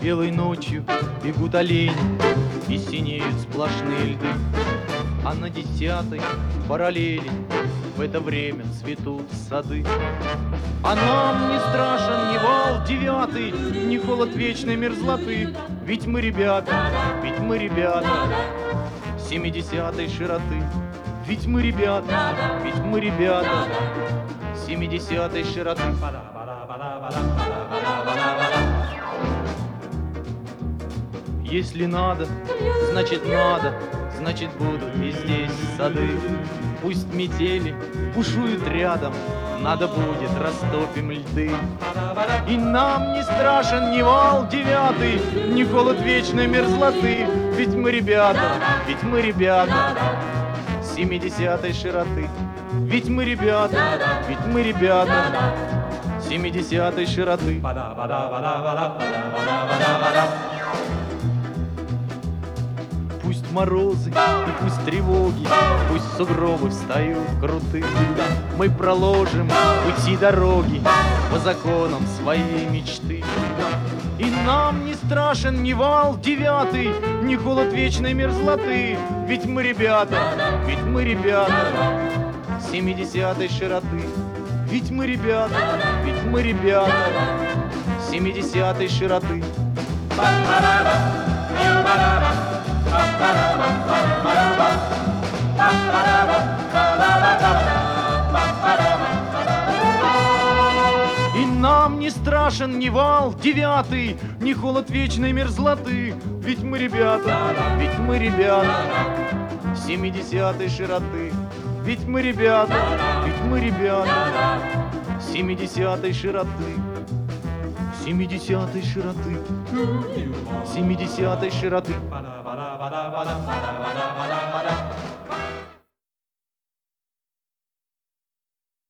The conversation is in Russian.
Белой ночью бегут олени и синеют сплошные льды. А на 10-й параллели в это время цветут сады. А нам не страшен ни вал 9, ни холод вечной мерзлоты. Ведь мы ребята, 70-й широты. Ведь мы ребята, 70-й широты. Если надо, значит будут и здесь сады. Пусть метели бушуют рядом, надо будет, растопим льды. И нам не страшен ни вал 9, ни холод вечной мерзлоты. Ведь мы ребята, 70-й широты. Ведь мы ребята, 70-й широты. Пусть морозы и пусть тревоги, пусть сугробы встают крутые, мы проложим пути дороги по законам своей мечты. И нам не страшен ни вал 9, ни холод вечной мерзлоты. Ведь мы ребята, 70-й широты. Ведь мы ребята, 70-й широты. И нам не страшен ни вал 9, ни холод вечной мерзлоты. Ведь мы ребята, 70-й широты. Ведь мы ребята, 70-й широты. 70-й широты. 70-й широты.